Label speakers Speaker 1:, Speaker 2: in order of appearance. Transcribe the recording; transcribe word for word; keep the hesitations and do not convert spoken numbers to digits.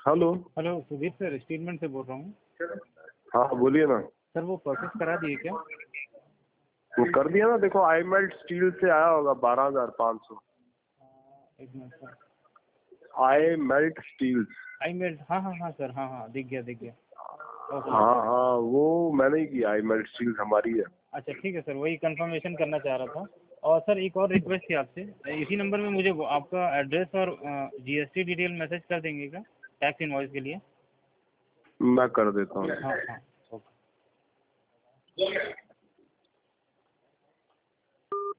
Speaker 1: Hello.
Speaker 2: Hello Sudeep sir, statement से बोल रहा हूँ।
Speaker 1: हाँ बोलिए ना।
Speaker 2: सर वो प्रोसेस करा दिए क्या?
Speaker 1: वो कर दिया ना, देखो आई मेल्ट स्टील से आया होगा बारह हजार पाँच सौ।
Speaker 2: एक minute sir.
Speaker 1: I melt steel.
Speaker 2: I melt, हाँ हाँ हाँ सर, हाँ हाँ दिख गया दिख गया। ओके।
Speaker 1: हाँ हाँ वो मैंने ही किया, आई मेल्ट स्टील हमारी है।
Speaker 2: अच्छा ठीक है सर, वही कंफर्मेशन करना चाह रहा था। और सर एक और रिक्वेस्ट थी आपसे, इसी नंबर में मुझे वो आपका एड्रेस और जीएसटी डिटेल मैसेज कर देंगे क्या, टैक्स इनवॉइस के लिए?
Speaker 1: मैं कर देता हूँ।
Speaker 2: हाँ हाँ ओके।